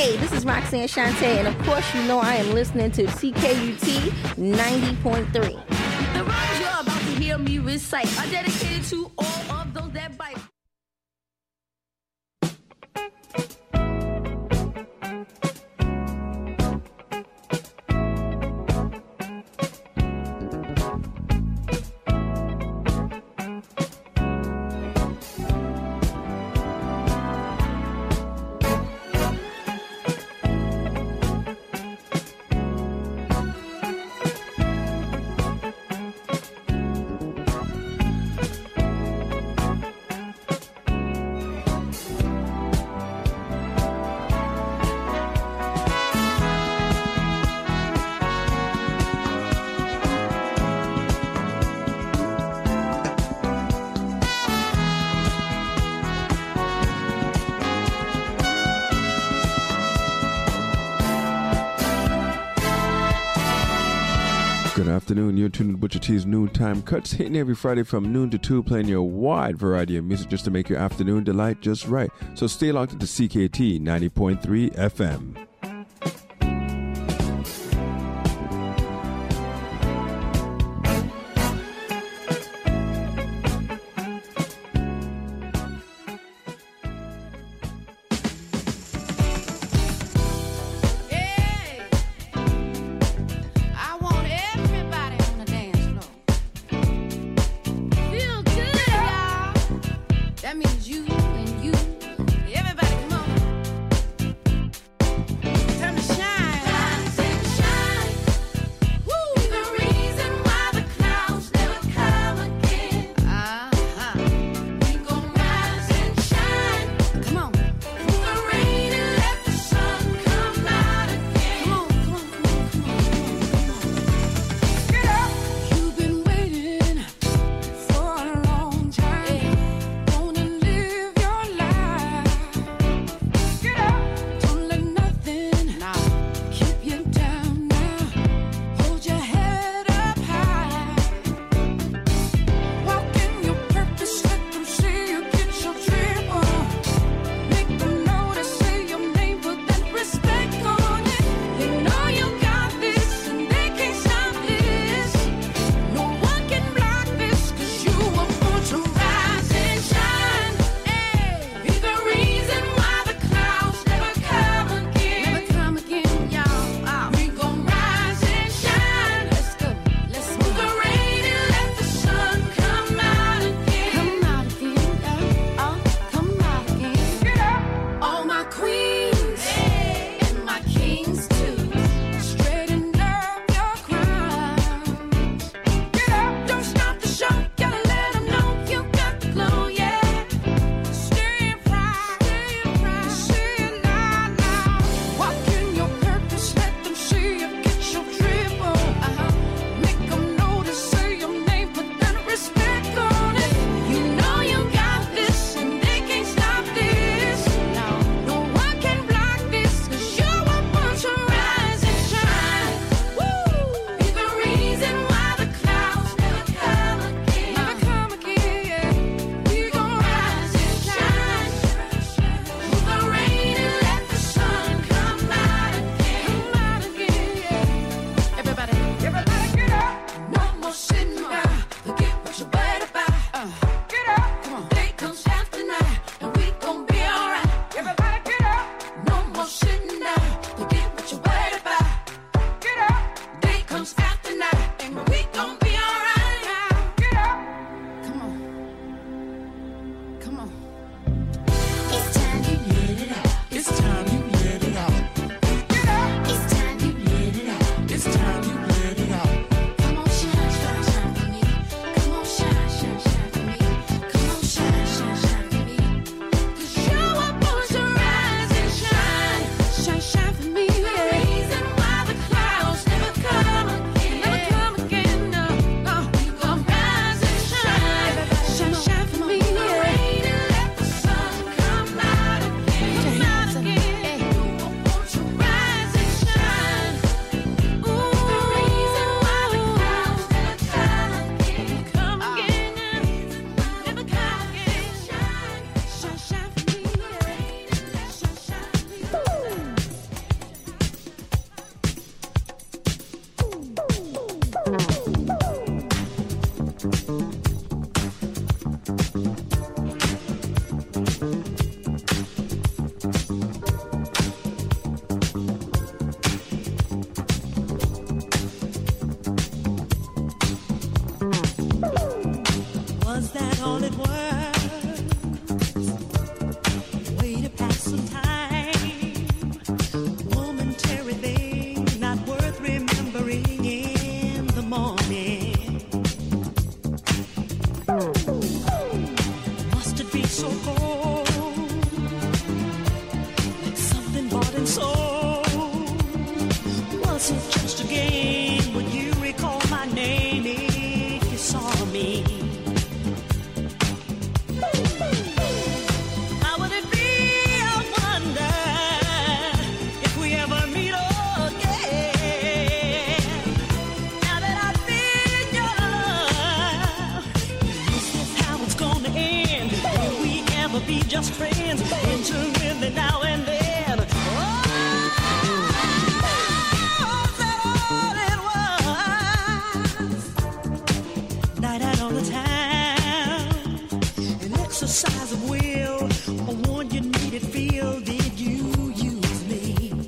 Hey, this is Roxanne Shante, and of course you know I am listening to CKUT 90.3. The rhymes you're about to hear me recite are dedicated to all of those that bite. Good afternoon. You're tuned to Butcher T's Noontime Cuts, hitting every Friday from noon to 2, playing your wide variety of music just to make your afternoon delight just right. So stay locked into CKT 90.3 FM. all it was. Way to pass some time. Momentary thing, not worth remembering in the morning. Must it be so cold? Like something bought and sold. Was it just a game? Would you recall my name if you saw me? How would it be, I wonder, if we ever meet again? Now that I've been your love, is this how it's gonna end? Will we ever be just friends? Intermittent now and then. Exercise of will, I warned you needed feel. Did you use me?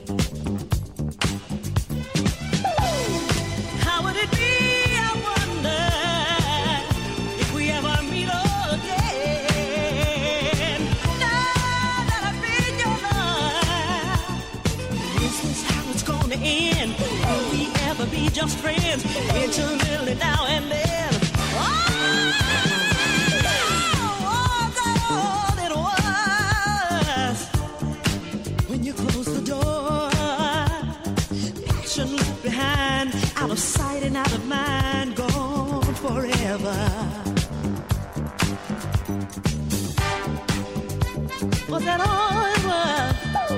How would it be, I wonder, if we ever meet again? Now that I've been your love, is this how it's gonna end? Will we ever be just friends? Intimately now and then. Out of sight and out of mind, gone forever. Was that all it was?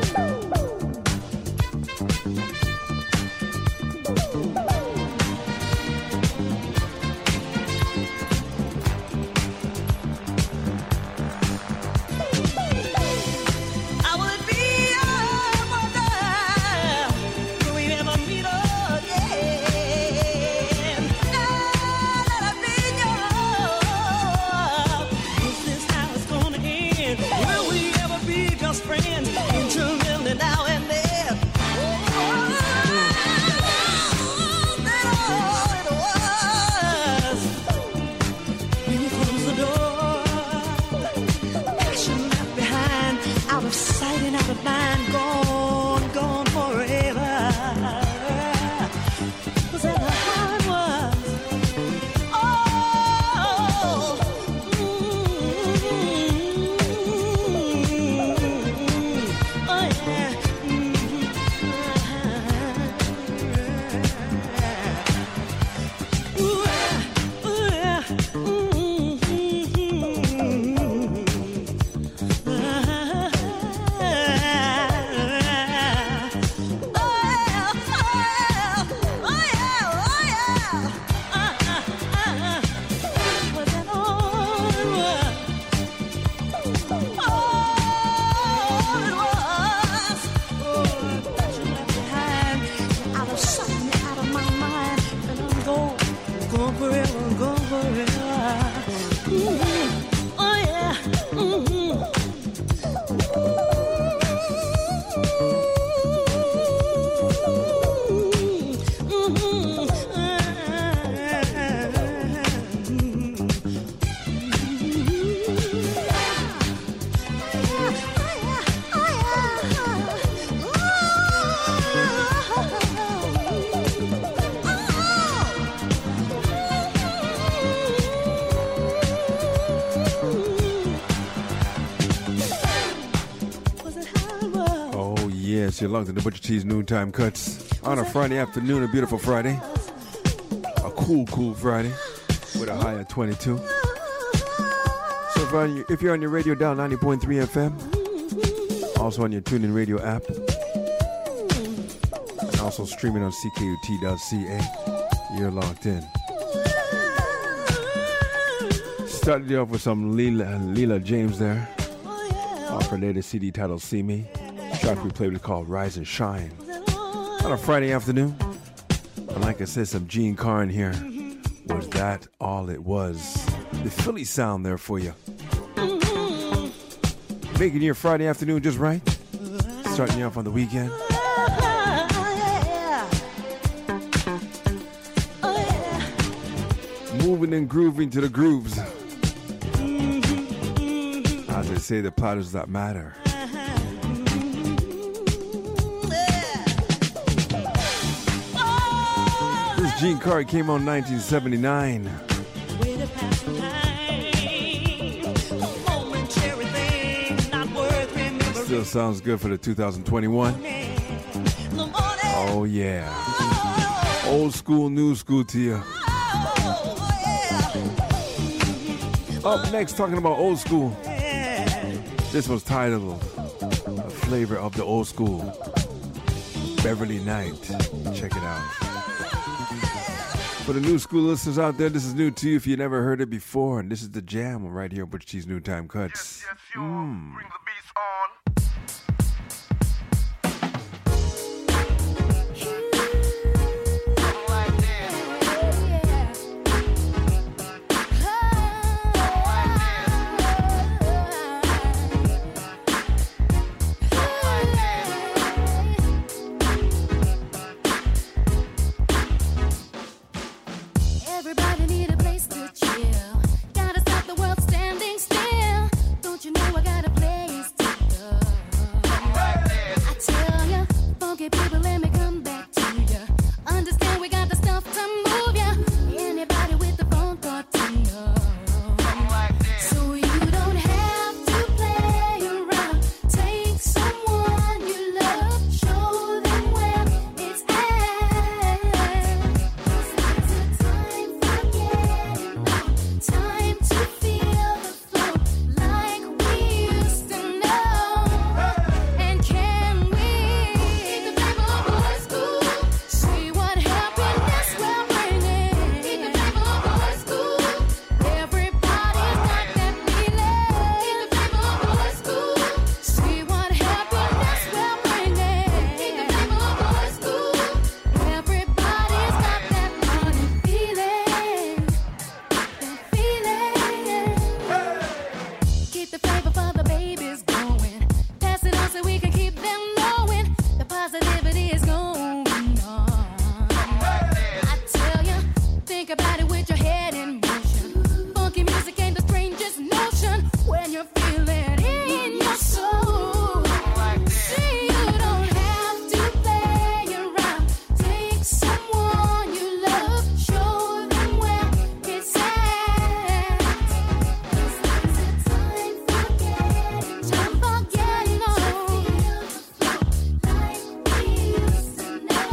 You're locked to the Butcher T's Noontime Cuts on a Friday afternoon, a beautiful Friday. A cool Friday with a high of 22. So if you're on your radio dial 90.3 FM, also on your TuneIn Radio app, and also streaming on ckut.ca, you're locked in. Started off with some Leela James there, off her latest CD titled See Me. The track we played was called Rise and Shine. On a Friday afternoon, and like I said, some Gene Carn here. Was that all it was? The Philly sound there for you. Making your Friday afternoon just right. Starting you off on the weekend. Moving and grooving to the grooves. As they say, the platters that matter. This Gene Carter came out in 1979. Still sounds good for the 2021. Oh yeah. Old school, new school to you. Up next, talking about old school. This was titled "A Flavor of the Old School." Beverly Knight. Check it out. For the new school listeners out there, this is new to you if you never heard it before. And this is the jam right here on Butch T's New Time Cuts. Bring the beats on. Everybody need a place to chill. Gotta stop the world standing still. Don't you know I got a place to go? I tell ya, funky people, let me come back to ya. Understand we got the stuff to move ya. Anybody with the phone thought to know. So you don't have to play around. Take someone you love, show them where it's at. Time to feel the flow like we used to know. And can we keep the flavor of old school? See what happiness we're bringing. Keep the flavor of old school. Everybody's got that feeling. Keep the flavor of old school. See what happiness we're bringing. Keep the flavor of old school. Everybody's got that funny feeling. Keep the flavor for the babies going. Pass it on so we can keep them knowing the positivity is going on. I tell ya, think about it with your head in motion. Funky music ain't the strangest notion when you feel it in your soul. See, you don't have to play around. Take someone you love, show them where it's at. Time forgetting all. Like we used to know.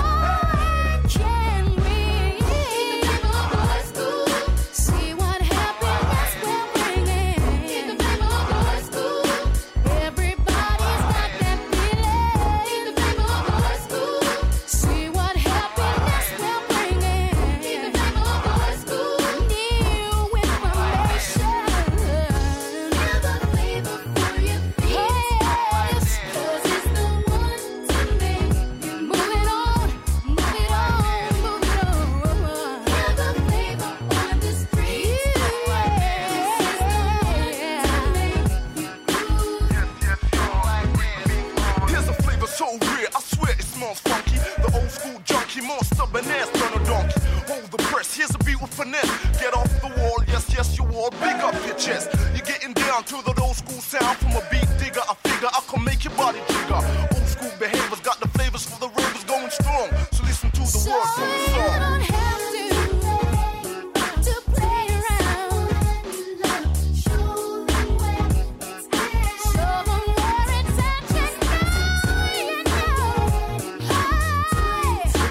Can we keep the flavor of old school? See what happiness we're bringing. Keep the flavor of old school. Everybody's got that feeling. Keep the flavor of old school. See what happiness we're bringing. Keep the flavor of old school. New information. Feel the flavor for your feet. 'Cause it's the one to make you move it on, move it on, move it on. Feel the flavor on the street. This is the one to make you groove. Here's a flavor so rare, I swear it smells funky. The old school junkie, more stubborn ass than a donkey. Hold the press, here's a beat with finesse. Get off the wall, yes, yes, you all. Big up your chest. You're getting down to the old school sound from a beat digger. I figure I can make your body jigger. Old school behaviors got the flavors for the ravers going strong. So listen to the words from the You song. don't have to play around. Show them where it's at. Show them where it's at. Just know you know. High.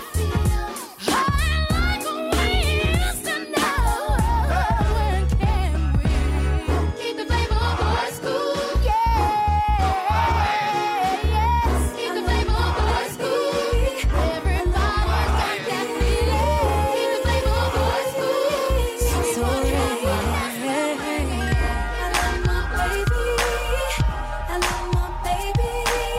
Like we used to know. When can we keep the flavor of old school? Yeah. Yes. Keep the flavor of old school. Everybody's got that feeling. Keep the flavor of old school. So right. I love my baby. I love my baby.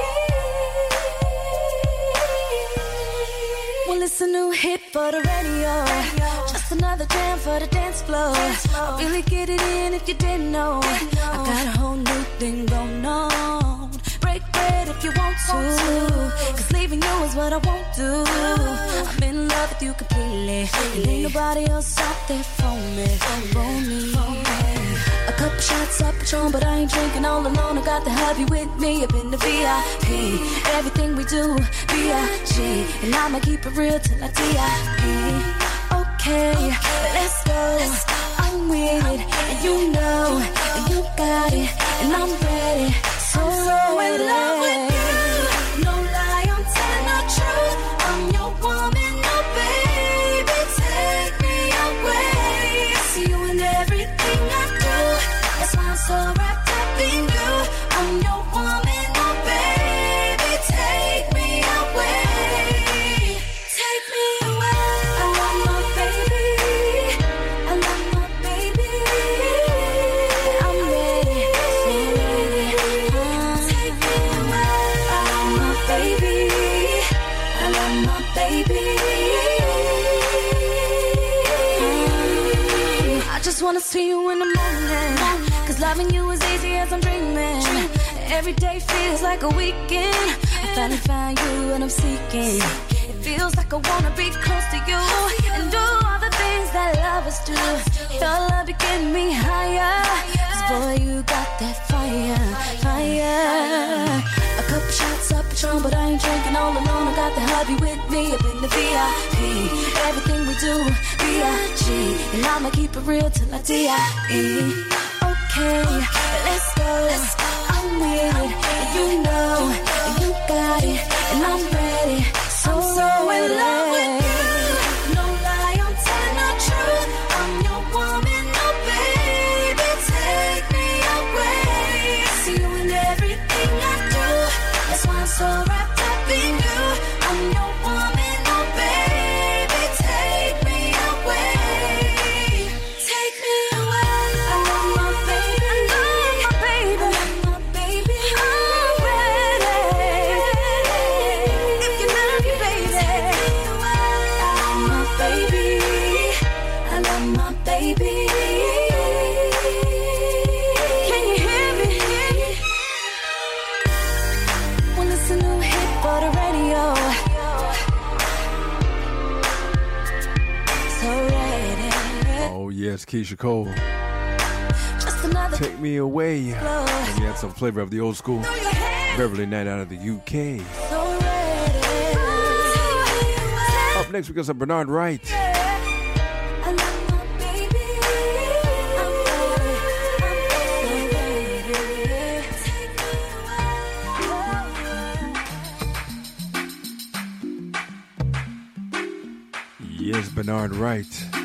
Well, it's a new hit for the radio. Just another jam for the dance floor. I really get it in if you didn't know. I got a whole new thing going on. Break, break. it if you want to. Cause leaving you is what I won't do. I'm in love with you completely. And ain't nobody else out there for me. A couple shots of Patron, but I ain't drinking all alone. I got the hubby with me up in the VIP. Everything we do, B.I.G. And I'ma keep it real till I D.I.P. Okay, let's go. I'm with it, and you know, and you got it, and I'm ready. So in love with you. No lie, I'm telling the truth. I'm your woman, no baby. Take me away. I see you in everything I do. That's why I'm so wrapped up in you. I'm your woman, no baby. Take me away. Take me away. I love my baby. I love my baby. I'm ready, so ready. Take me away. I love my baby. I love my baby. I just wanna see you in the morning. Cause loving you is easy as I'm dreaming. Every day feels like a weekend. I finally found you and I'm seeking. It feels like I wanna be close to you and do all the things that lovers do. Your love be getting me higher. Cause boy, you got that fire, fire. A couple shots of Patron, but I ain't drinking all alone. I got the hubby with me up in the VIP. Everything we do, B.I.G. And I'ma keep it real till I D.I.E. Okay, let's go. I'm with it, and you know, and you got it, and I'm ready. So in love with you. No lie, I'm telling the truth. I'm your woman, no baby. Take me away. I see you in everything I do. That's why I'm so wrapped up in you. I'm your woman, no baby. Take me away. Take me away. I love my baby. I love my baby. I'm ready. If you love me, baby. I love my baby. I love my baby. Can you hear me? Well, it's a new hit for the radio. So ready. Oh, yes, Keisha Cole. Just another Take me away. blow. And we had some flavor of the old school. Throw your hands. Beverly Knight out of the UK. So ready. Up next, we got some Bernard Wright. I love my baby. I'm ready. Take me away. Yes, Bernard Wright.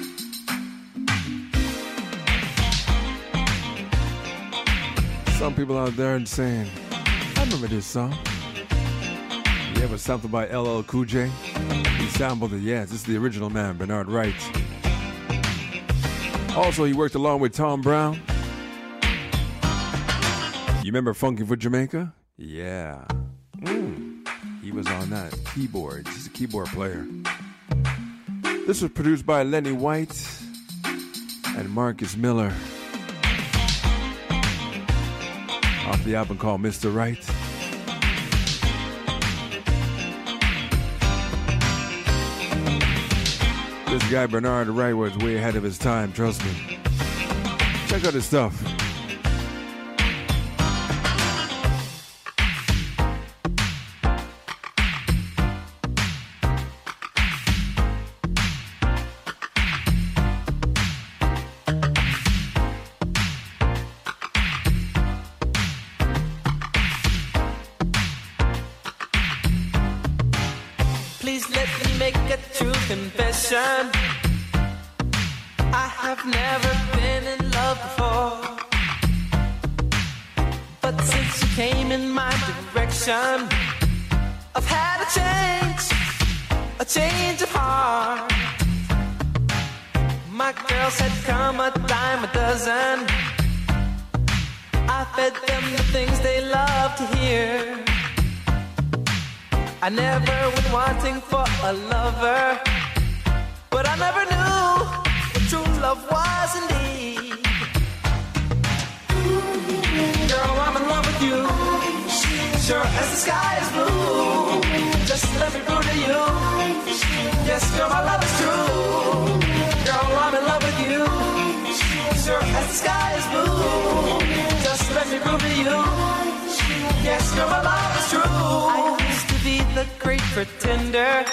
Some people out there and saying, I remember this song. Yeah, it was something by LL Cool J. He sampled it. Yes, this is the original man, Bernard Wright. Also, he worked along with Tom Brown. You remember Funky for Jamaica? Yeah. He was on that. Keyboards. He's a keyboard player. This was produced by Lenny White and Marcus Miller. Off the album called Mr. Right. This guy Bernard Wright was way ahead of his time, trust me. Check out his stuff. Please let me make a true confession. I have never been in love before, but since you came in my direction, I've had a change of heart. My girls had come a dime a dozen. I fed them the things they love to hear. I never went wanting for a lover, but I never knew what true love was indeed. Girl, I'm in love with you, sure as the with you. Yes, girl, my love is true. Girl, I'm in love with you. Sure as the sky is blue. Just let me prove to you. Yes, girl, my love is true. I used to be the great pretender.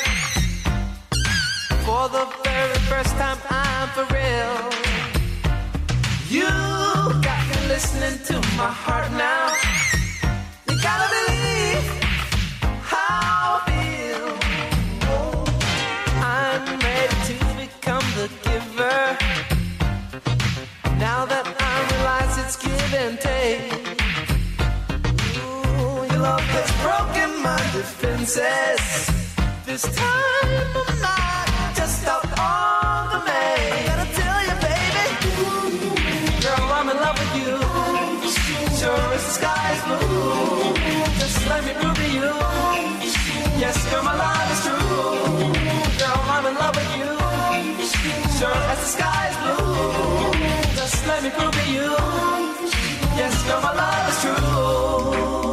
For the very first time, I'm for real. You got me listening to my heart now. You gotta believe how I feel. I'm ready to become the giver. Now that I realize it's give and take. Ooh, your love has broken my defenses. This time I'm not just out on the main. Gotta tell you, baby, girl, I'm in love with you. Sure as the sky's blue. Just let me prove to you. Yes, girl, my love is true. Girl, I'm in love with you. Sure as the sky's blue. Just let me prove to you. Yes, girl, my love is true.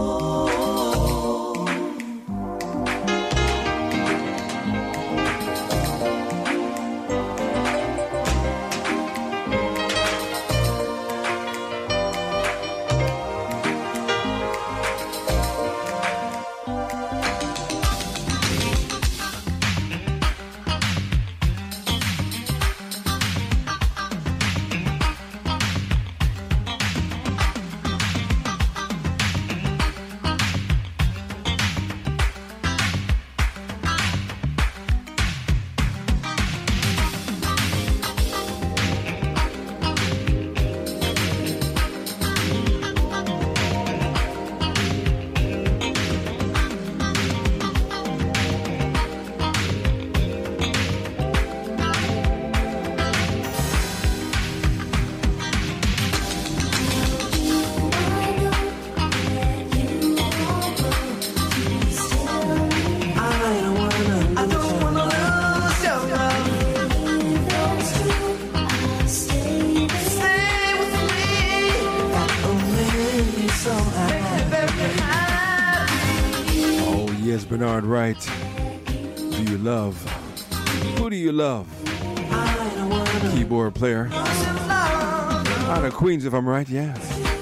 Bernard Wright. Do you love? Who do you love? Keyboard player. Out of Queens, if I'm right, yeah.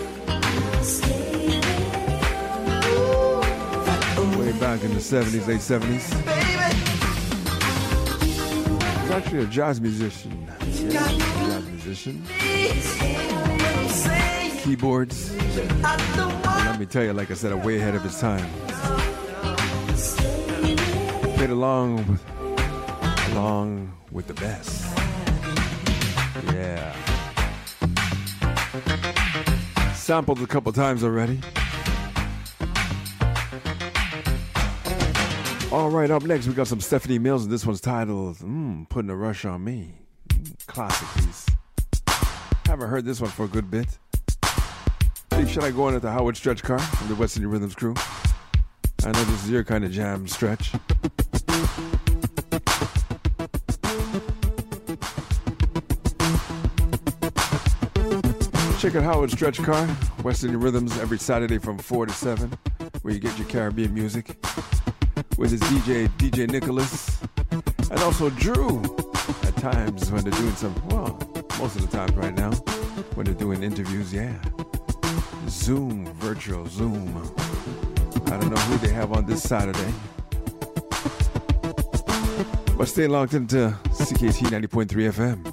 Way back in the 70s, late 70s. He's actually a jazz musician. Yeah, jazz musician. Keyboards. Let me tell you, like I said, way ahead of his time. Played along with the best. Yeah. Sampled a couple times already. All right, up next we got some Stephanie Mills, and this one's titled Putting a Rush on Me. Classic piece. Haven't heard this one for a good bit. Hey, should I go on at the Howard Stretch car from the West Indian Rhythms crew? I know this is your kind of jam, Stretch. Check out Howard Stretch Car, West Indian Rhythms, every Saturday from 4 to 7, where you get your Caribbean music with his DJ Nicholas, and also Drew at times when they're doing some, well, most of the time right now, when they're doing interviews, yeah. Zoom, virtual Zoom. I don't know who they have on this Saturday. But stay locked into CKT 90.3 FM.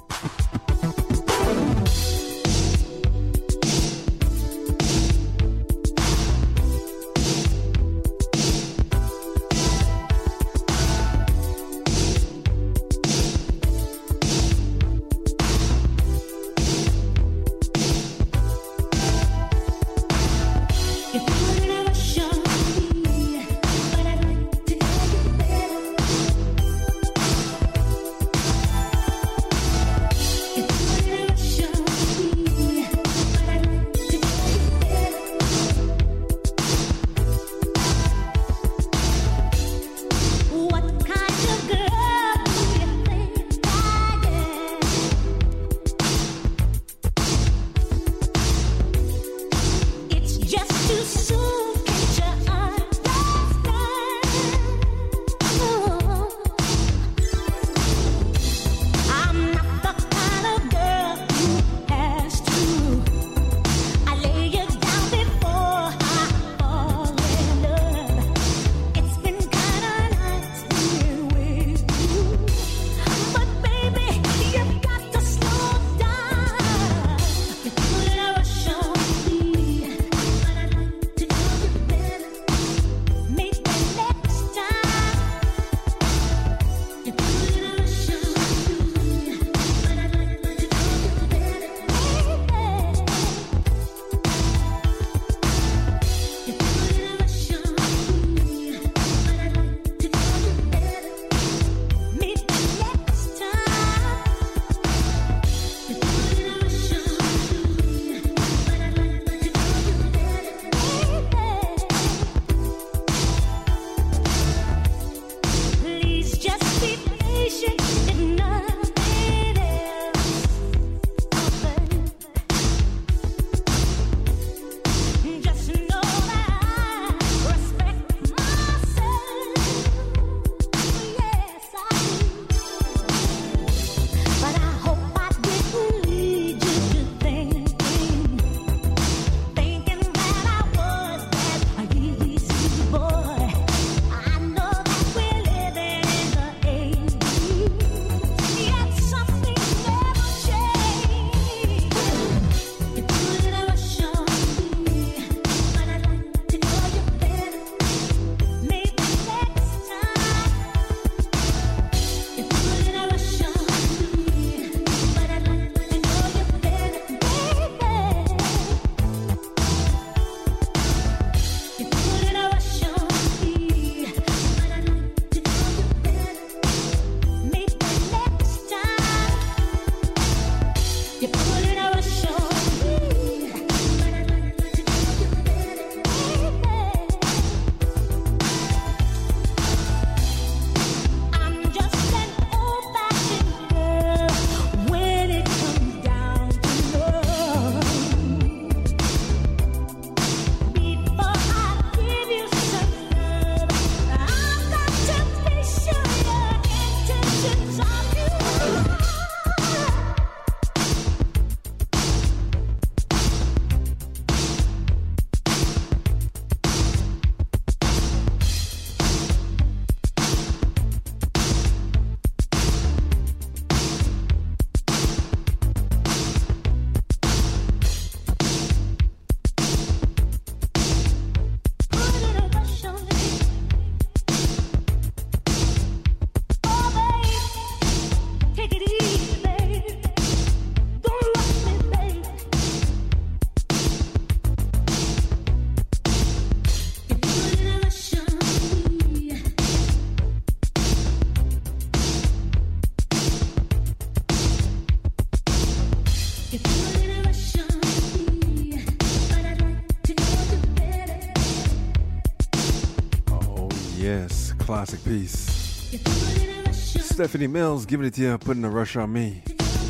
classic piece. Stephanie Mills giving it to you, putting a rush on me.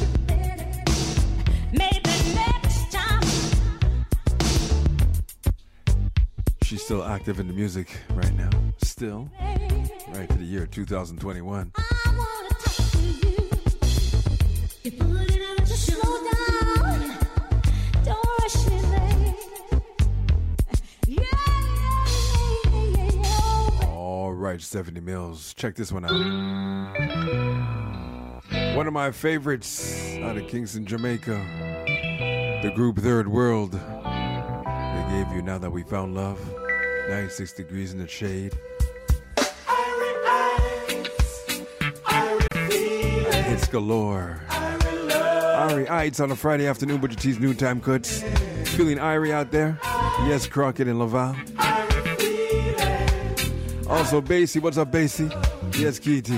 She's still active in the music right now. Still. Right to the year 2021. All right, Stephanie Mills. Check this one out. One of my favorites out of Kingston, Jamaica. The group Third World. They gave you Now That We Found Love. 96 degrees in the shade. Hits galore. Irie Ites on a Friday afternoon, Butcher T's Noontime Cuts. Feeling Irie out there? Yes, Crockett and Laval. Also, Basie. What's up, Basie? Yes, Kitty.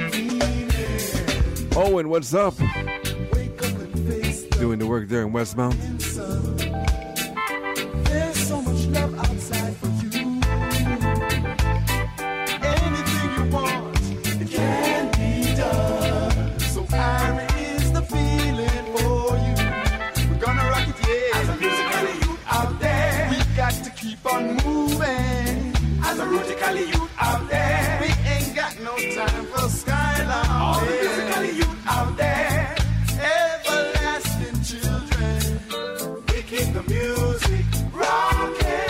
Owen, what's up? Doing the work there in Westmount. There's so much love outside for you. Anything you want, it can be done. So Irie is the feeling for you. We're gonna rock it, yeah. As a musical youth out there, we got to keep on moving. As a musical youth out there, we ain't got no time for Skyline. All the musical youth out there, everlasting children, we keep the music rocking.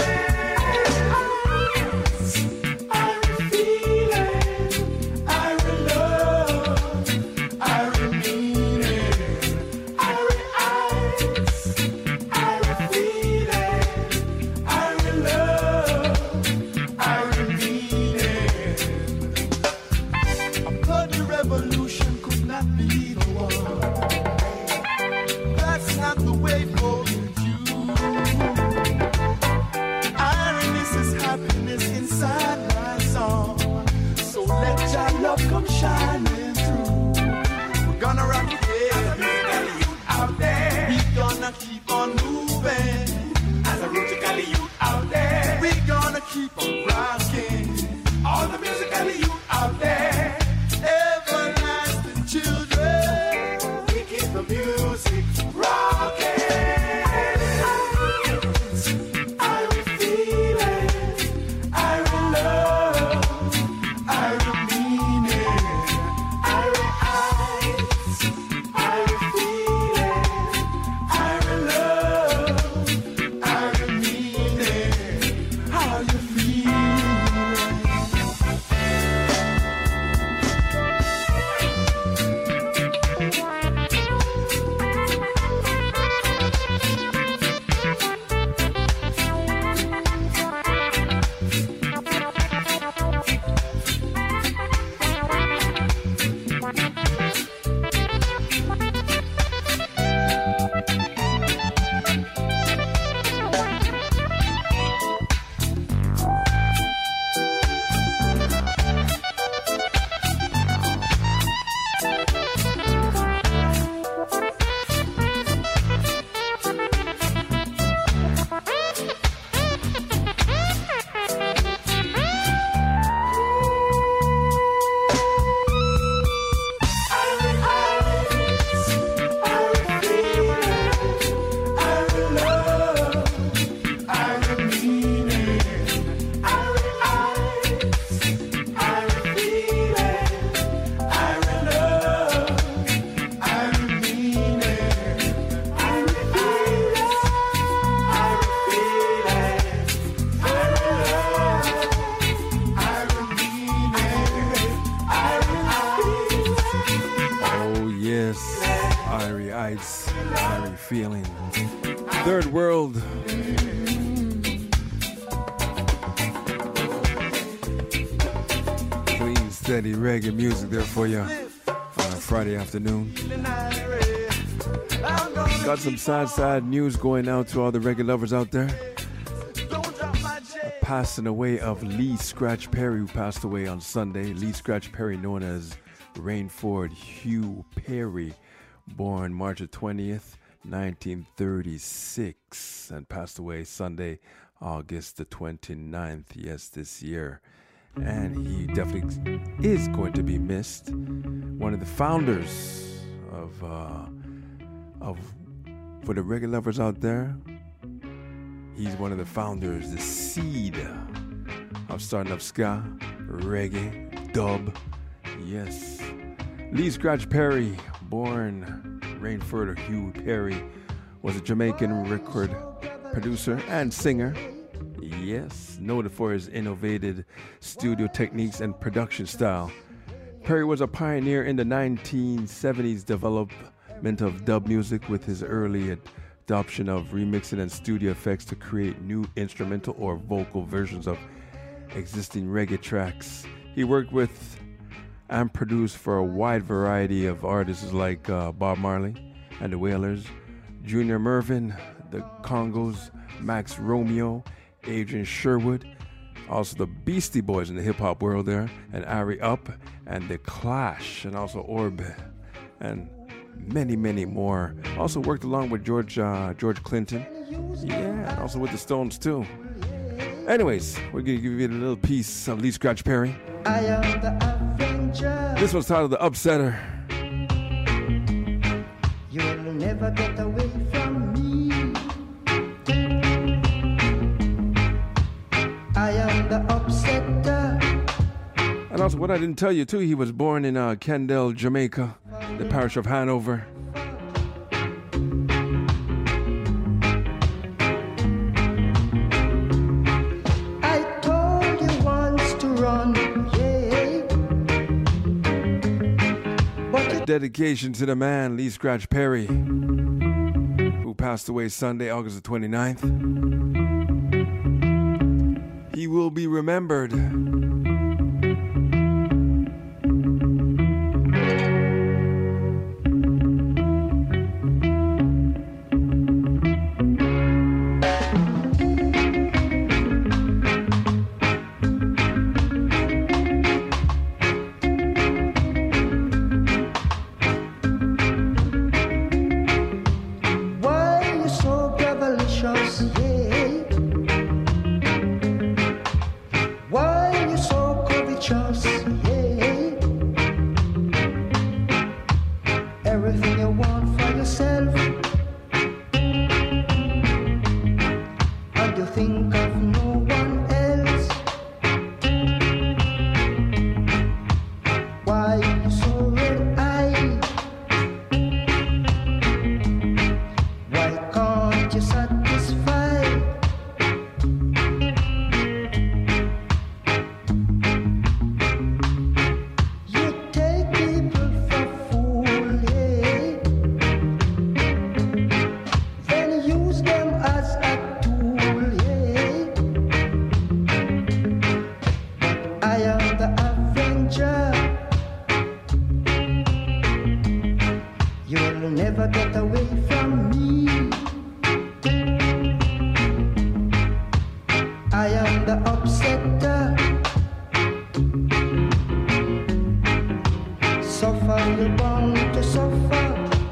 Irie feeling, Irie love, Irie meaning, Irie eyes, Irie feeling, Irie love, Irie meaning. A bloody revolution could not be the one. That's not the way forward, you. Ironess is happiness inside my song. So let your love come shining through. We're gonna rock it, yeah. Musically youth out there, we gonna keep on moving. As a musically youth out there, we gonna keep on rocking. All the musically youth out there, everlasting children, we keep the music rocking. Irie feeling, Irie love, Irie meaning, Irie eyes, Irie feeling, Irie love, Irie meaning. How you feeling? Oh, yes. Irie Ites. Irie feeling. Third World. Clean, steady reggae music there for you on a Friday afternoon. Got some side news going out to all the reggae lovers out there. Passing away of Lee Scratch Perry, who passed away on Sunday. Lee Scratch Perry, known as Rainford Hugh Perry, born March 20th, 1936, and passed away Sunday, August the 29th, yes, this year. and he definitely is going to be missed. One of the founders of for the reggae lovers out there, he's one of the founders, the seed of starting up ska, reggae, dub. Yes, Lee Scratch Perry, born Rainford Hugh Perry, was a Jamaican record producer and singer. Yes, noted for his innovative studio techniques and production style. Perry was a pioneer in the 1970s development of dub music with his early adoption of remixing and studio effects to create new instrumental or vocal versions of existing reggae tracks. He worked with and produced for a wide variety of artists like Bob Marley and the Wailers, Junior Murvin, the Congos, Max Romeo, Adrian Sherwood, also the Beastie Boys in the hip-hop world there, and Ari Up, and The Clash, and also Orb, and many, many more. Also worked along with George Clinton, yeah, and also with the Stones too. Anyways, we're going to give you a little piece of Lee Scratch Perry. I am the Avenger. This one's titled The Upsetter. You will never get away from me. I am the upsetter. And also, what I didn't tell you too, he was born in Kendall, Jamaica, the parish of Hanover. I told you once to run, yeah. But you Dedication to the man, Lee Scratch Perry, who passed away Sunday, August the 29th. He will be remembered. why you so cavalicious, yeah. Why you so covetous, yeah. Everything you want for yourself, and you think of no one else. Why you so red-eyed? Why can't you satisfy? You take people for fool, yeah. Then use them as a tool, yeah. But I am the Avenger. You'll never get away from me. I am the upsetter. Suffer, you're born to suffer.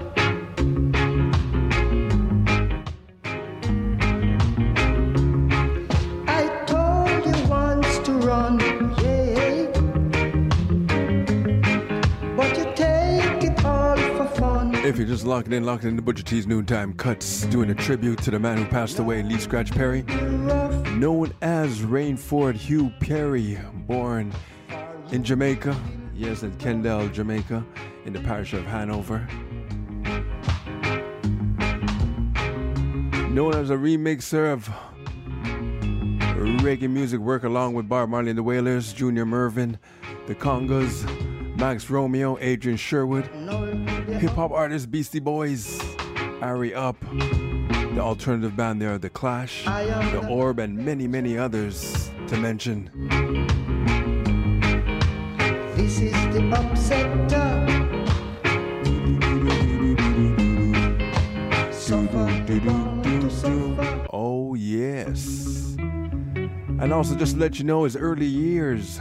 I told you once to run, yeah. But you take it all for fun. If you're just locking in the Butcher T's Noontime Cuts, doing a tribute to the man who passed away, Lee Scratch Perry, Rough, known as Rainford Hugh Perry, born in Jamaica, yes, in Kendall, Jamaica, in the parish of Hanover. Known as a remixer of reggae music, work along with Bob Marley and the Wailers, Junior Murvin, the Congos, Max Romeo, Adrian Sherwood, no, hip-hop artists Beastie Boys, Ari Up, the alternative band there, The Clash, The Orb, and many, many others to mention. this is the upsetter. Suffer, you're born to suffer. Oh, yes. And also, just to let you know, his early years.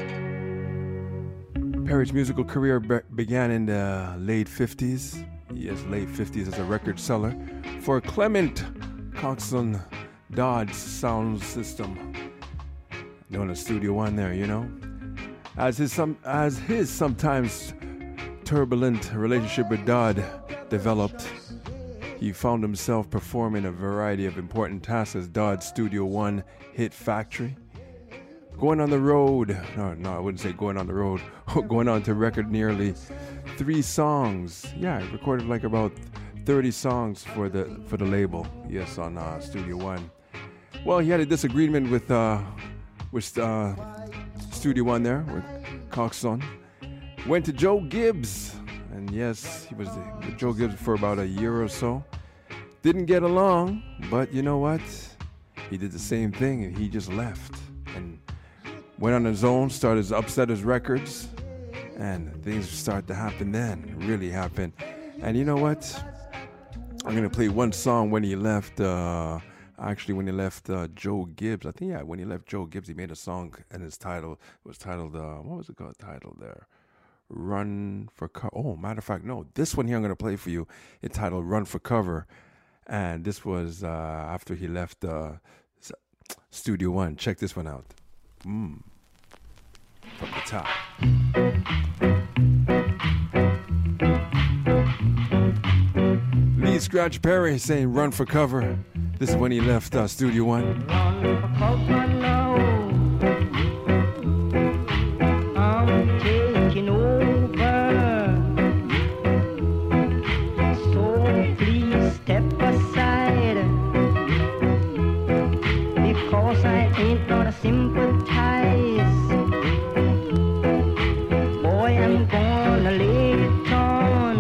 Perry's musical career began in the late 50s. Yes, late 50s as a record seller for Clement Coxon Dodge Sound System. Known as Studio One there, you know. As his sometimes turbulent relationship with Dodd developed, he found himself performing a variety of important tasks as Dodd's Studio One hit factory. Going on the road, no, I wouldn't say going on the road, going on to record nearly 3 songs. Yeah, he recorded like about 30 songs for the label, yes, on Studio One. Well, he had a disagreement with Studio One there, with Coxsone. Went to Joe Gibbs, and yes, he was with Joe Gibbs for about a year or so. Didn't get along, but you know what? He did the same thing, and he just left. And went on his own, started upset his records, and things start to happen then, really happen. And you know what? I'm going to play one song when he left, Joe Gibbs. I think, yeah, when he left Joe Gibbs, he made a song, and his title was titled, what was it called? Titled there? Run for Cover. Oh, matter of fact, no. This one here I'm going to play for you. It's titled Run for Cover. And this was after he left Studio One. Check this one out. From the top. Lee Scratch Perry saying Run for Cover. This is when he left Studio One. Run for cover now. I'm taking over. So please step aside. Because I ain't gonna sympathize. Boy, I'm gonna lay it on.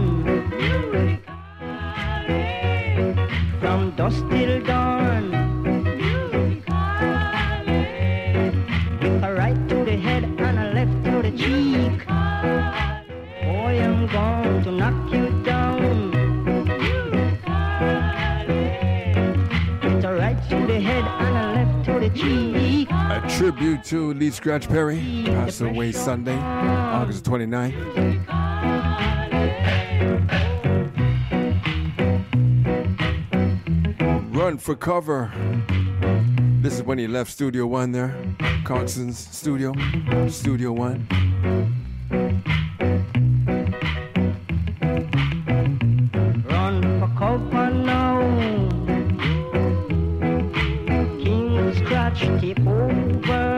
From dusk till dawn. With a right to the head and a left to the cheek. Boy, I'm going to knock you down. With a right to the head and a left to the cheek. A tribute to Lee Scratch Perry, passed away Sunday, August 29th. Run for Cover. This is when he left Studio One there, Coxsone's studio, Studio One. Run for cover now. King Scratch take over.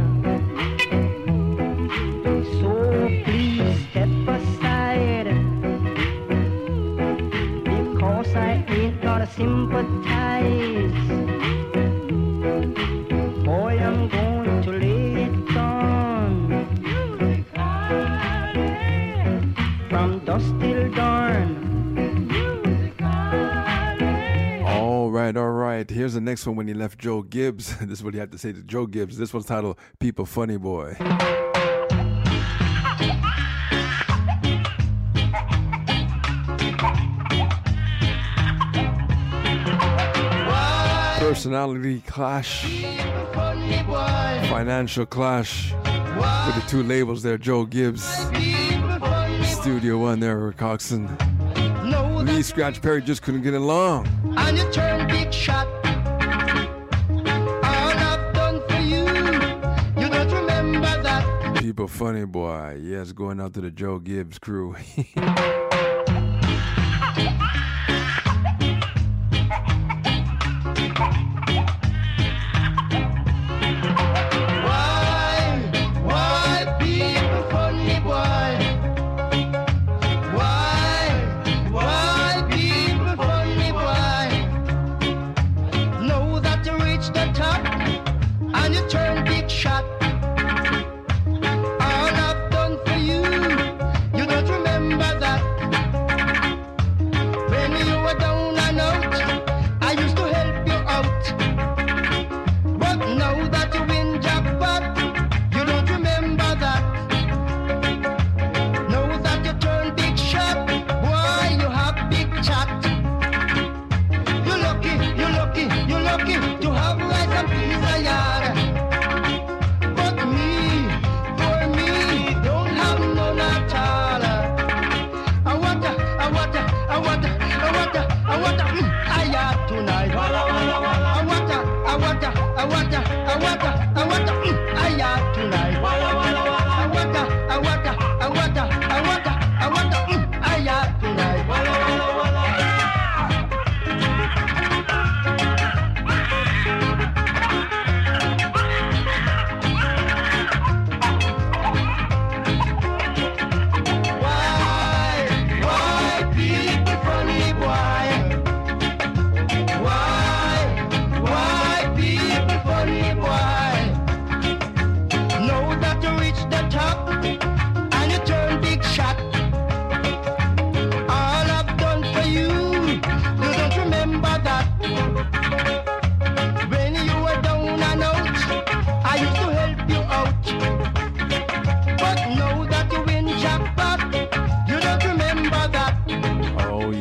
So please step aside. Because I ain't gonna sympathize. Boy, I'm going to lay it on. From dusk till dawn. All right. Here's the next one when he left Joe Gibbs. This is what he had to say to Joe Gibbs. This one's titled People Funny Boy. Personality clash, financial clash with the two labels there, Joe Gibbs, Studio One there with Coxsone. Lee Scratch Perry just couldn't get along. And you turn big shot. All I've done for you, you don't remember that. People Funny Boy, yes, going out to the Joe Gibbs crew. Why, people funny boy? Why, people funny boy? Know that you reached the top and you turn big shot. All I've done for you, you don't remember that.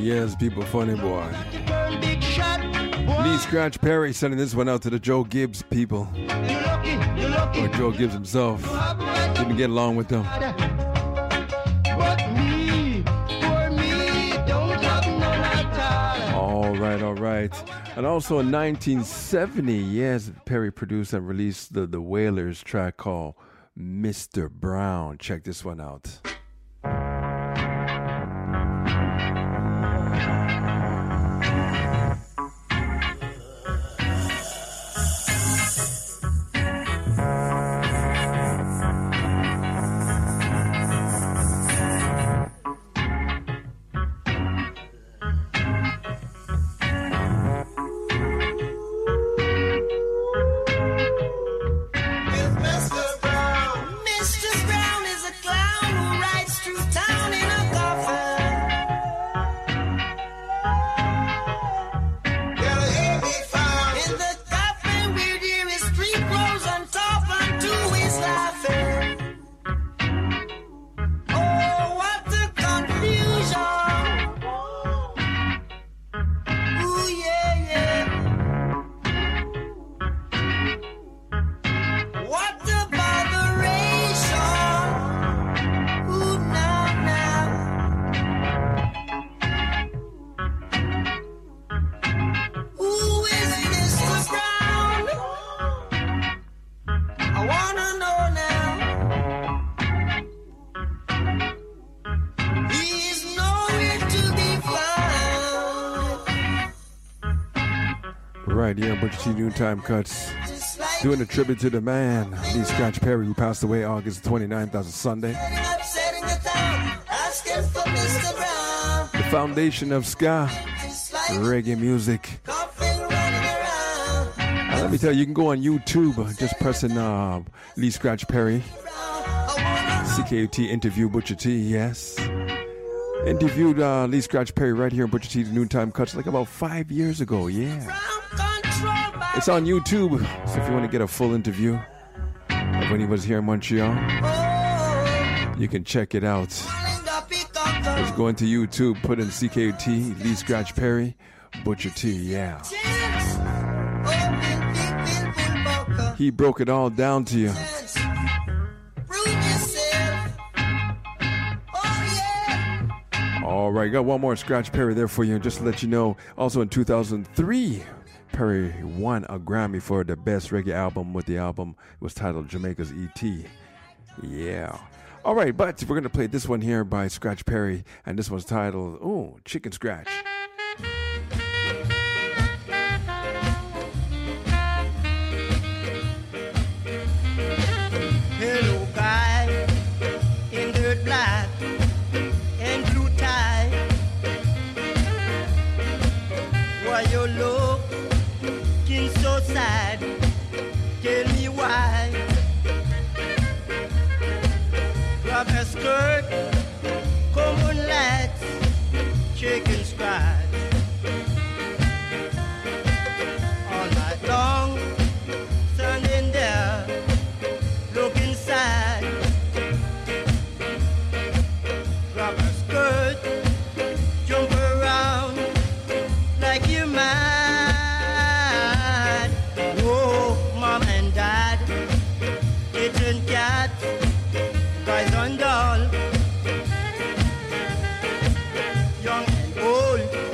Yes, people funny boy. Lee Scratch Perry sending this one out to the Joe Gibbs people. Or Joe Gibbs himself. Didn't get along with them. All right. And also in 1970, yes, Perry produced and released the Wailers track called Mr. Brown. Check this one out. Mr. Brown is a clown who rides through town in a coffin. In the coffin we'll hear his street clothes and top unto his laughing. Oh, what a confusion. Ooh, yeah, yeah. What a botheration. Ooh, now, now. Who is Mr. Brown? I wanna know now. He's nowhere to be found. Right here, Butcher T Noontime Cuts. Just like Doing a tribute to the man, Lee Scratch Perry, who passed away August 29th. That was a Sunday. setting the town, asking for Mr. Brown. The foundation of ska, Just like reggae music. coughing, running around. Let me tell you, you can go on YouTube, just pressing Lee Scratch Perry. CKUT interview Butcher T, yes. Interviewed Lee Scratch Perry right here in Butcher T's Noontime Cuts like about 5 years ago, yeah. It's on YouTube, so if you want to get a full interview of when he was here in Montreal, you can check it out. Just go into YouTube, put in CKUT, Lee Scratch Perry, Butcher T, yeah. He broke it all down to you. All right, got one more Scratch Perry there for you, just to let you know. Also in 2003, Perry won a Grammy for the best reggae album with the album. It was titled Jamaica's E.T. Yeah. All right, but we're going to play this one here by Scratch Perry, and this one's titled, Chicken Scratch. Hello, guy in dirt black and blue tie. Why you looking so sad? Tell me why. Grab a skirt, come on, let's chicken scratch. All night long, standing there, looking sad. Grab a skirt, jump around like you're mad. Whoa, mom and dad, kitchen cat, guys and doll, young and old,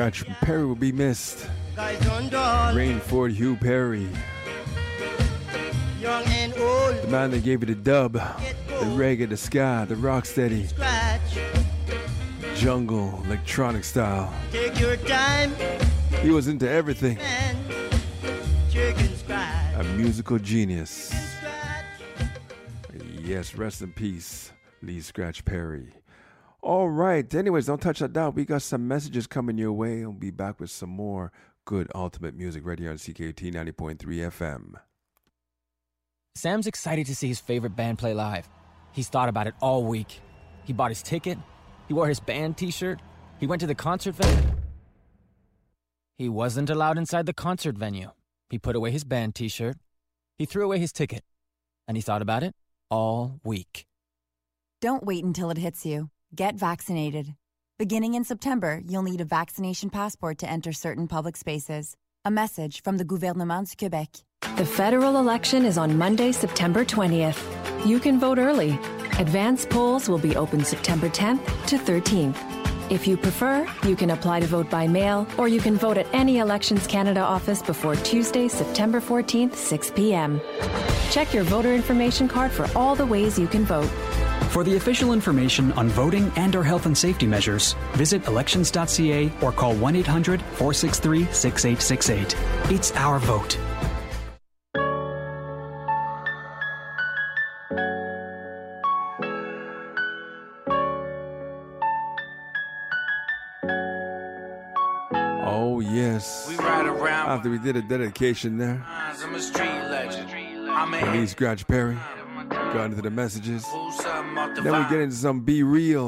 Scratch Perry will be missed. Guys on doll, Rainford Hugh Perry, young and old. the man that gave you the dub, the gold. reggae, the ska, the rocksteady, Scratch, jungle, electronic style. take your time He was into everything. and chicken scratch. A musical genius. Scratch. Yes, rest in peace, Lee Scratch Perry. All right. Anyways, don't touch that down. We got some messages coming your way. I'll be back with some more good ultimate music right here on CKT 90.3 FM. Sam's excited to see his favorite band play live. He's thought about it all week. He bought his ticket. He wore his band t-shirt. He went to the concert venue. He wasn't allowed inside the concert venue. He put away his band t-shirt. He threw away his ticket. And he thought about it all week. Don't wait until it hits you. Get vaccinated. Beginning in September, you'll need a vaccination passport to enter certain public spaces. A message from the Gouvernement du Québec. The federal election is on Monday, September 20th. You can vote early. Advance polls will be open September 10th to 13th. If you prefer, you can apply to vote by mail, or you can vote at any Elections Canada office before Tuesday, September 14th, 6 p.m. Check your voter information card for all the ways you can vote. For the official information on voting and our health and safety measures, visit elections.ca or call 1-800-463-6868. It's our vote. Oh, yes. We ride around. After we did a dedication there, I'm a street legend. I'm and Lee Scratch Perry got into the messages. Then we get into some Be Real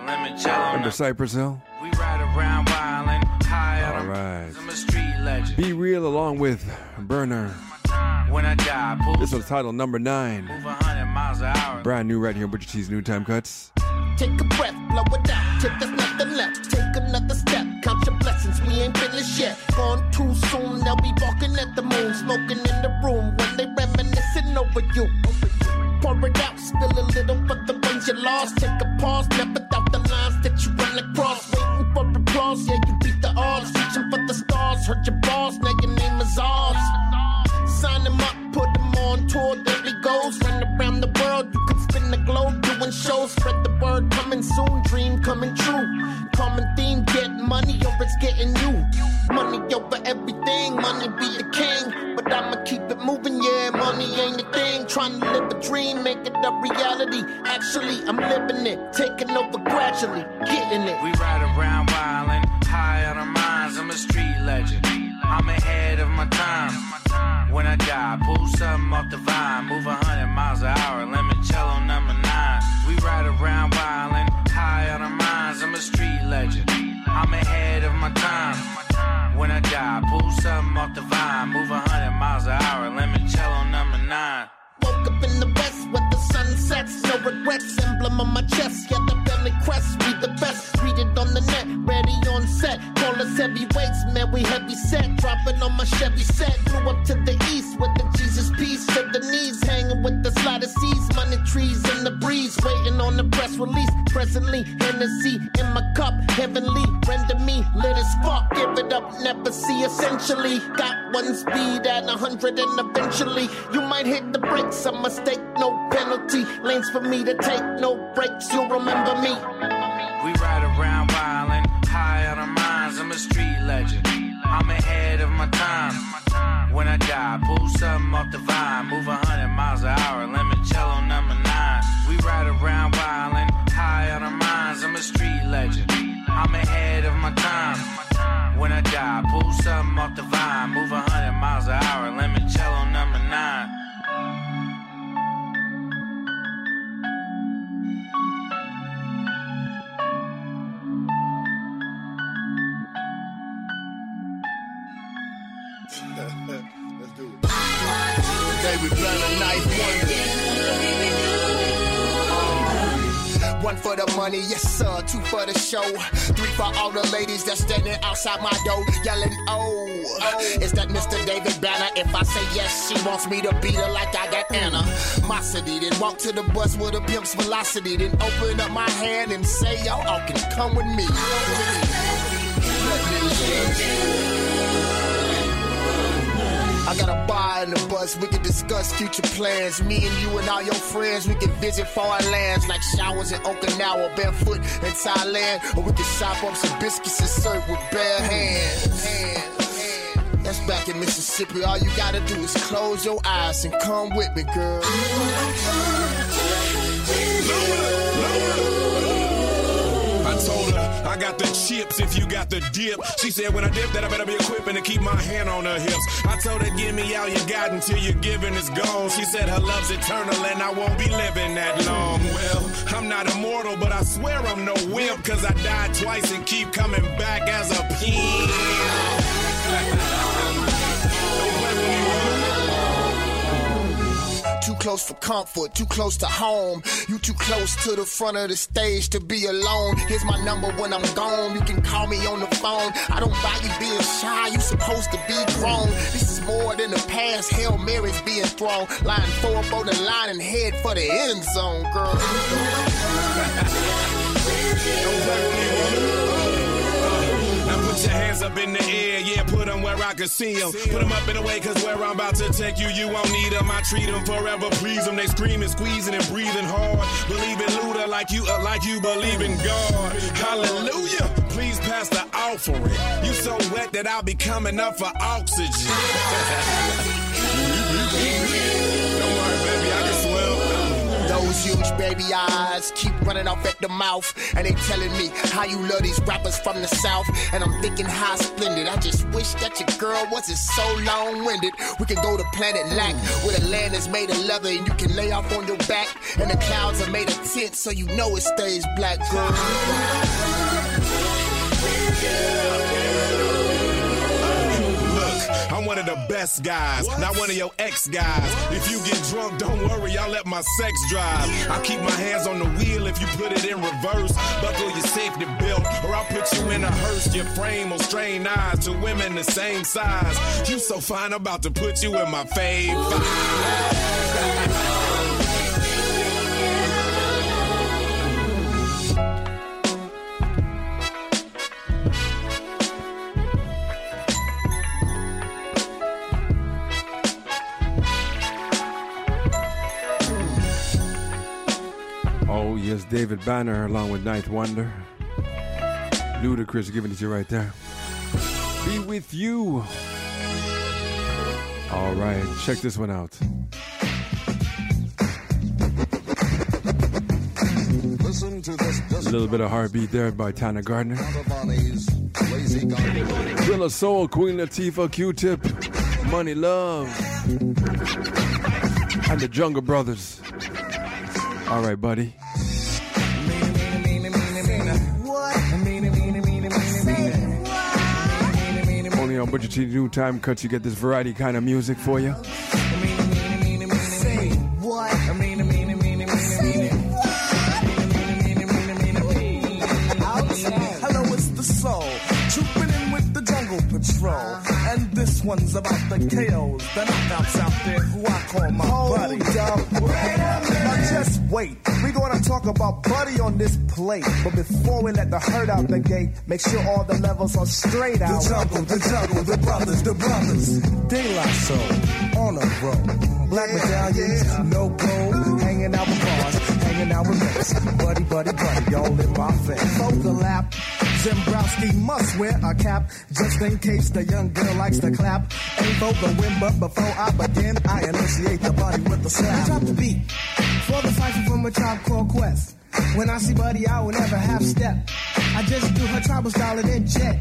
under Cypress Hill. We ride around wildin', high All on right. I'm a street legend. Be Real along with Burner. When I die, pull This was titled number 9. move 100 miles an hour. Brand new right here on Butcher T's New Time Cuts. Take a breath, blow it out, till there's nothing left. Take another step, count your blessings, we ain't finished yet. Gone too soon, they'll be walking at the moon, smoking in the room when they reminiscing over you. Pour it out, spill a little for the ones you lost. Take a pause, never doubt the lines that you run across. Waiting for applause, yeah, you beat the odds. Reaching for the stars, hurt your boss, now your name is ours. Sign them up, put them on tour, there he goes. Run around the world, you can spin the globe, doing shows. Spread the word, coming soon, dream coming true. Common theme, get money or it's getting you. Money over everything, money be the king. But I'ma keep it moving, yeah, money ain't a thing. Trying to live a dream, make it a reality. Actually, I'm living it, taking over gradually, getting it. We ride around wildin', high on our minds. I'm a street legend. I'm ahead of my time. When I die, pull something off the vine. Move 100 miles an hour, limoncello number 9. We ride around wildin', high on our minds. I'm a street legend. I'm ahead of my time. When I die, pull something off the vine. Move 100 miles an hour, limoncello number 9. Woke up in the west where the sun sets. No regrets, emblem on my chest. Yeah, the family crest, we the best. Read it on the net, ready on set. Call us heavyweights, man, we heavy set. Dropping on my Chevy set. Flew up to the east with the Jesus piece. To the knees, hanging with the slider seas. Money trees in the breeze, waiting on the press release. Presently, Hennessy in my cup, heavenly. Render me lit as fuck, give it up, never see essentially. Got one speed at 100 and eventually you might hit the brakes. A mistake, no penalty. Lanes for me to take, no breaks. You'll remember me. We ride around wildin', high on our minds. I'm a street legend. I'm ahead of my time. When I die, pull something off the vine. Move 100 miles an hour, limoncello number 9. We ride around wildin', high on our minds. I'm a street legend. I'm ahead of my time. When I die, pull something off the vine. Move 100 miles an hour, limoncello number 9. Let's do it. Today we plan a nice One for the money, yes sir, 2 for the show. 3 for all the ladies that's standing outside my door, yelling, oh. Is that Mr. David Banner? If I say yes, she wants me to beat her like I got Anna. Mosity, then walk to the bus with a pimp's velocity. Then open up my hand and say, y'all all can come with me. I got a bar in the bus, we can discuss future plans. Me and you and all your friends, we can visit foreign lands like showers in Okinawa, barefoot in Thailand. Or we can shop up some biscuits and serve with bare hands. That's back in Mississippi. All you gotta do is close your eyes and come with me, girl. I told her I got the chips if you got the dip. She said when I dip that I better be equipping to keep my hand on her hips. I told her give me all you got until your giving is gone. She said her love's eternal and I won't be living that long. Well, I'm not immortal, but I swear I'm no wimp, cause I died twice and keep coming back as a pimp. Too close for comfort, too close to home. You too close to the front of the stage to be alone. Here's my number when I'm gone. You can call me on the phone. I don't buy you being shy, you supposed to be grown. This is more than the past. Hail Mary's being thrown. Line 4 up on the line and head for the end zone, girl. Put your hands up in the air, yeah, put them where I can see them. Put them up in a way, cause where I'm about to take you, you won't need them. I treat them forever, please them. They screaming, squeezing, and breathing hard. Believe in Luda like you believe in God. Hallelujah, please pass the offering. You so wet that I'll be coming up for oxygen. Don't worry, baby, I can swim. Those huge baby eyes keep running off at the mouth, and they telling me how you love these rappers from the South. And I'm thinking how splendid. I just wish that your girl wasn't so long-winded. We can go to Planet Lack, where the land is made of leather and you can lay off on your back, and the clouds are made of tint, so you know it stays black, girl. I'm one of the best guys, not one of your ex-guys. If you get drunk, don't worry, I'll let my sex drive. I'll keep my hands on the wheel if you put it in reverse. Buckle your safety belt, or I'll put you in a hearse. Your frame will strain eyes to women the same size. You so fine, I'm about to put you in my fave 5. Oh, yes, David Banner along with Ninth Wonder. Ludacris giving it to you right there. Be with you. All right, check this one out. Listen to this. A little bit of heartbeat there by Tana Gardner. Thriller Soul, Queen Latifah, Q-Tip, Money Love, and the Jungle Brothers. All right, buddy. Only on Butcher T New Time Cuts you get this variety kind of music for you. Hello, it's the soul, trooping in with the Jungle Patrol. And this one's about the KOs, the knockouts out there who I call my buddy. Now just wait, we gonna talk about Buddy on this plate. But before we let the herd out the gate, make sure all the levels are straight out. The jungle, the brothers. De La Soul, on a roll. Black medallions, no gold, hanging out with bars, hanging out with mates. Buddy, y'all in my face. Overlap, Zembrowski must wear a cap, just in case the young girl likes to clap. Ain't for the win, but before I begin, I initiate the body with the slap. Drop the beat, for the cipher from a Tribe Called Quest. When I see Buddy, I will never half step. I just do her tribal style and then check.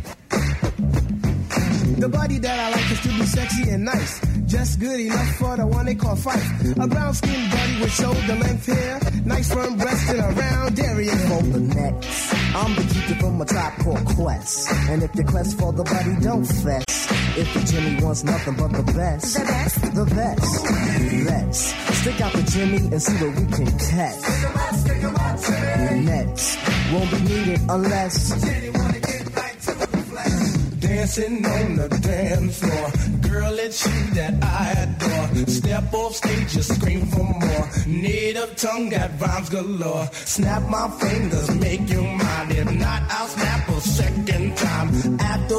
The Buddy that I like is to be sexy and nice, just good enough for the one they call Fife. A brown-skinned Buddy with shoulder-length hair, nice firm breast and a round area. For the next, I'm the keeper from a Tribe Called Quest. And if your quest for the Buddy, don't fess. If the Jimmy wants nothing but the best, the best. Let's stick out the Jimmy and see what we can catch. Next won't be needed unless dancing on the dance floor. Girl, it's you that I adore. Step off stage, just scream for more. Native tongue that rhymes galore. Snap my fingers, make you mine. If not, I'll snap a second time. After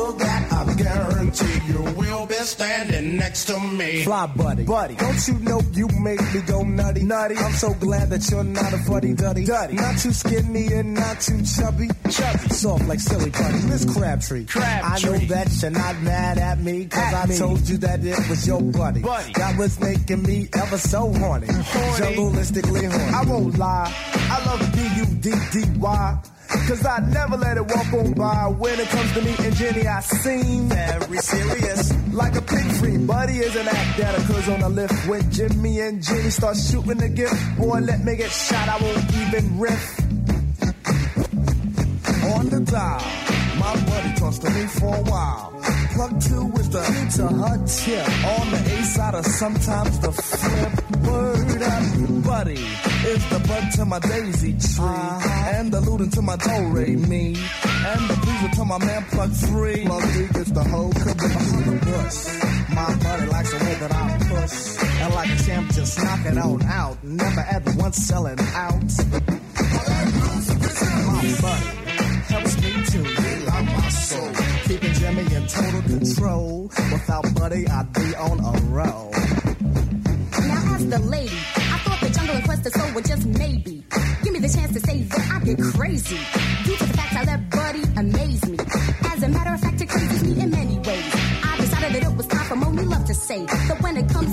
will be standing next to me. Fly buddy, don't you know you make me go nutty? I'm so glad that you're not a fuddy-duddy. Not too skinny and not too chubby. Soft like silly putty. Miss Crabtree. I know that you're not mad at me, cause I told you that it was your buddy. That was making me ever so horny. Jungleistically horny. I won't lie, I love B-U-D-D-Y. Cause I never let it walk on by. When it comes to me and Jenny, I seem very serious. Like a pig free, buddy is an act that occurs on the lift. When Jimmy and Jenny start shooting the gift, boy, let me get shot, I won't even riff. On the dial, my buddy talks to me for a while. Plug 2 is the key to her tip. On the A side or sometimes the flip. Word up, buddy is the bud to my daisy tree. And the looting to my do-re-mi. And the breezer to my man Plug 3. Plug 3 gets the whole caboose on the bus. My buddy likes the way that I push. And like a champ, just knock it on out. Never at once selling out. My buddy helps me to reload my soul. Keeping Jimmy in total control. Without buddy, I'd be on a roll. Now as the lady, I thought the jungle and quest of soul were just maybe. Give me the chance to say that I get crazy. Do